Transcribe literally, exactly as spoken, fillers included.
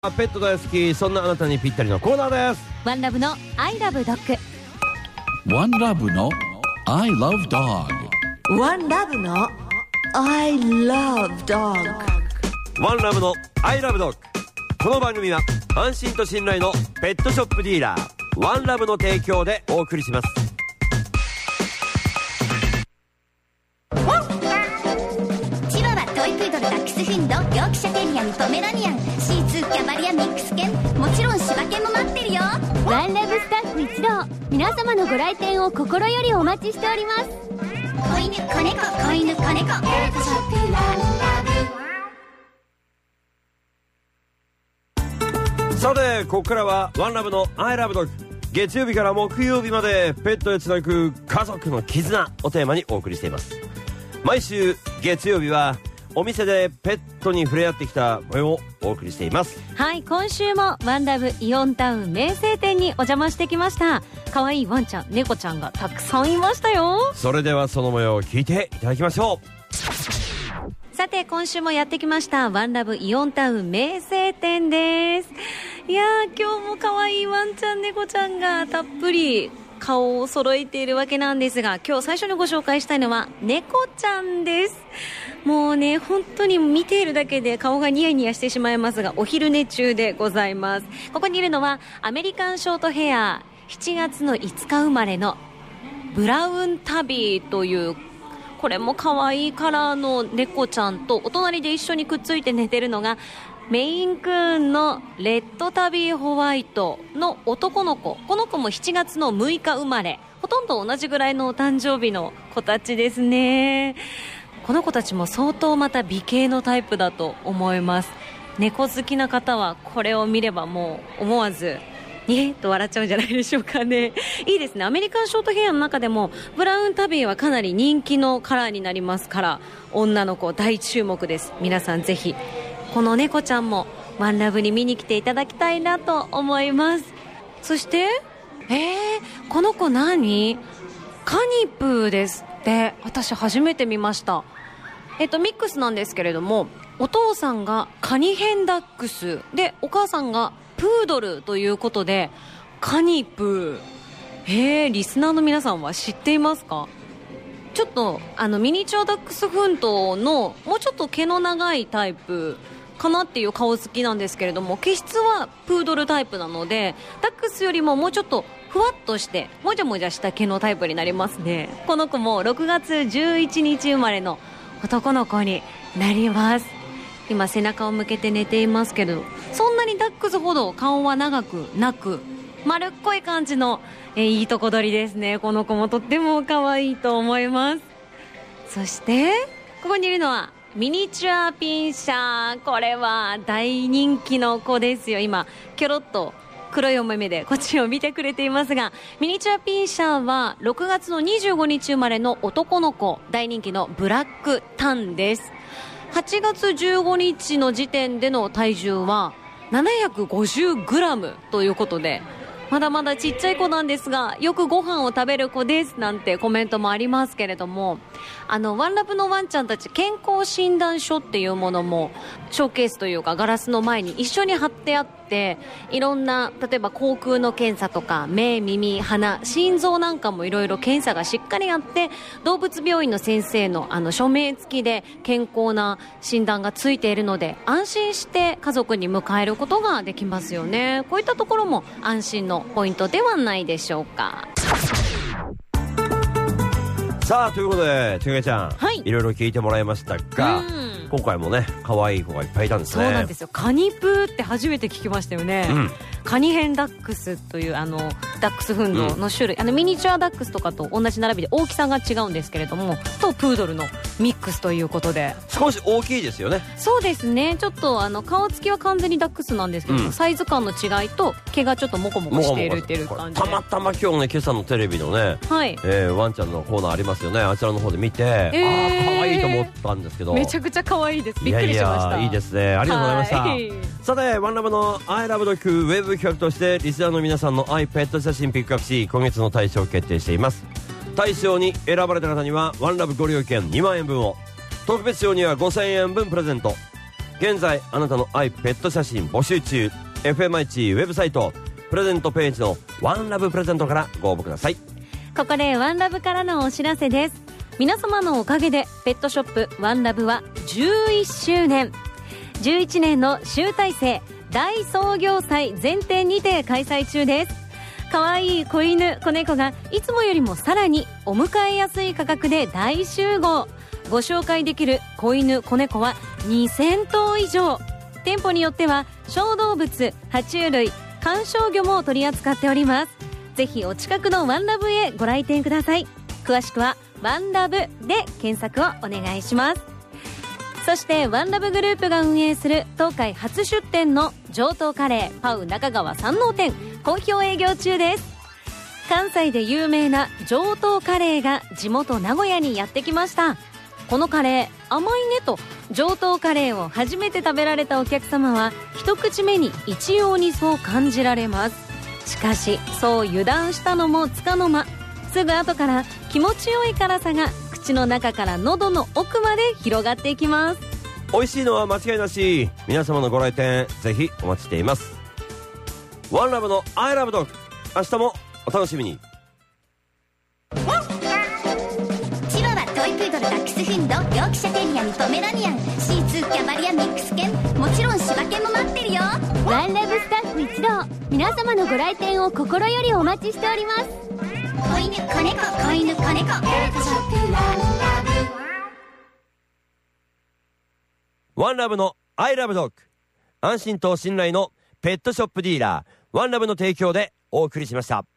ペット大好き、そんなあなたにぴったりのコーナーです。 ワンラブの I love dog。 ワンラブの I love dog。 ワンラブの I love dog。 ワンラブの I love dog。 この番組は安心と信頼のペットショップディーラーワンラブの提供でお送りします。 チワワ、トイプードル、ダックスフィンド、ヨークシャテリアン、ポメラニアン、シーツー、キャバリア、ミックス犬、もちろん柴犬も待ってるよ。 ワンラブスタッフ一同、皆様のご来店を心よりお待ちしております。 子犬、子猫、子犬、子猫、ペットショップワンラブ。 さてここからはワンラブの I love dog。 月曜日から木曜日までペットへつなぐ家族の絆をテーマにお送りしています。毎週月曜日はお店でペットに触れ合ってきた模様をお送りしています。 はい、今週もワンラブイオンタウン名声店にお邪魔してきました。可愛いワンちゃん、猫ちゃんがたくさんいましたよ。 それではその模様を聞いていただきましょう。さて今週もやってきましたワンラブイオンタウン名声店です。いやー、今日も可愛いワンちゃん猫ちゃんがたっぷり顔を揃えているわけなんですが、今日最初にご紹介したいのは猫ちゃんです。もうね、本当に見ているだけで顔がニヤニヤしてしまいますが、お昼寝中でございます。ここにいるのはアメリカンショートヘアしちがつのいつか生まれのブラウンタビーという、これも可愛いカラーの猫ちゃんとお隣で一緒にくっついて寝てるのがメインクーンのレッドタビーホワイトの男の子。この子もしちがつのむいか生まれ、ほとんど同じぐらいのお誕生日の子たちですね。この子たちも相当また美形のタイプだと思います。猫好きな方はこれを見ればもう思わずにえっと笑っちゃうんじゃないでしょうかね。いいですね。アメリカンショートヘアの中でもブラウンタビーはかなり人気のカラーになりますから、女の子大注目です。皆さんぜひこの猫ちゃんもワンラブに見に来ていただきたいなと思います。そしてえー、この子何？カニプーですって。私初めて見ました。えっとミックスなんですけれども、お父さんがカニヘンダックスでお母さんがプードルということでカニプー。へー、リスナーの皆さんは知っていますか？ちょっとあのミニチュアダックスフントのもうちょっと毛の長いタイプかなっていう顔つきなんですけれども、毛質はプードルタイプなのでダックスよりももうちょっとふわっとしてもじゃもじゃした毛のタイプになりますね。この子もろくがつじゅういちにち生まれの男の子になります。今背中を向けて寝ていますけど、そんなにダックスほど顔は長くなく丸っこい感じの、えー、いいとこ取りですね。この子もとっても可愛いと思います。そしてここにいるのはミニチュアピンシャー。これは大人気の子ですよ。今キョロッと黒いお目目でこっちを見てくれていますが、ミニチュアピンシャーはろくがつのにじゅうごにち生まれの男の子、大人気のブラックタンです。はちがつじゅうごにちの時点での体重はななひゃくごじゅうグラムということで、まだまだちっちゃい子なんですがよくご飯を食べる子ですなんてコメントもありますけれども、あのワンラブのワンちゃんたち健康診断書っていうものもショーケースというかガラスの前に一緒に貼ってあって、いろんな例えば口腔の検査とか目耳鼻心臓なんかもいろいろ検査がしっかりあって、動物病院の先生のあの署名付きで健康な診断がついているので、安心して家族に迎えることができますよね。こういったところも安心のポイントではないでしょうか。 さあということでちぐえちゃん、はい、いろいろ聞いてもらいましたが、今回もね可愛い子がいっぱいいたんですね。 そうなんですよ。カニプーって初めて聞きましたよね、うん、カニヘンダックスというあのダックスフンドの種類、うん、あのミニチュアダックスとかと同じ並びで大きさが違うんですけれども、とプードルのミックスということで少し大きいですよね。 そうですね。ちょっとあの顔つきは完全にダックスなんですけど、うん、サイズ感の違いと毛がちょっとモコモコしているっていう感じで、 たまたま今日ね今朝のテレビのね、はいえー、ワンちゃんのコーナーありますよね。あちらの方で見て、えー、あ可愛いと思ったんですけど、 めちゃくちゃ可愛いです。びっくりしました。 いやいやいいですね。ありがとうございました、はい、さてワンラブの I love dog ウェブ企画としてリスナーの皆さんの 愛ペット写真ピックアップし、今月の大賞を決定しています。大賞に選ばれた方にはワンラブご利用券にまんえんぶんを、特別賞にはごせんえんぶんプレゼント。 現在あなたの愛ペット写真募集中。 エフエムアイチ ウェブサイトプレゼントページのワンラブプレゼントからご応募ください。 ここでワンラブからのお知らせです。皆様のおかげでペットショップワンラブはじゅういっしゅうねん、じゅういちねんの集大成大創業祭全店にて開催中です。かわいい子犬子猫がいつもよりもさらにお迎えやすい価格で大集合。ご紹介できる子犬子猫はにせんとう以上。店舗によっては小動物、爬虫類、観賞魚も取り扱っております。ぜひお近くのワンラブへご来店ください。詳しくはワンラブで検索をお願いします。そしてワンラブグループが運営する東海初出店の上等カレーパウ中川山王店、好評営業中です。関西で有名な上等カレーが地元名古屋にやってきました。このカレー甘いねと上等カレーを初めて食べられたお客様は一口目に一様にそう感じられます。しかしそう油断したのもつかの間、すぐ後から気持ちよい辛さが口の中から喉の奥まで広がっていきます。 美味しいのは間違いなし。皆様のご来店ぜひお待ちしています。ワンラブの I love dog、 明日もお楽しみに。 チワワ、トイプードル、ダックスフィンド、ヨークシャテリアン、ポメラニアン、シーツー、キャバリア、ミックス犬、もちろん柴犬も待ってるよ。 ワンラブスタッフ一同、皆様のご来店を心よりお待ちしております。 子犬子猫、子犬子猫、ペットショップワンラブ。 ワンラブの I love dog、 安心と信頼のペットショップディーラーワンラブの提供でお送りしました。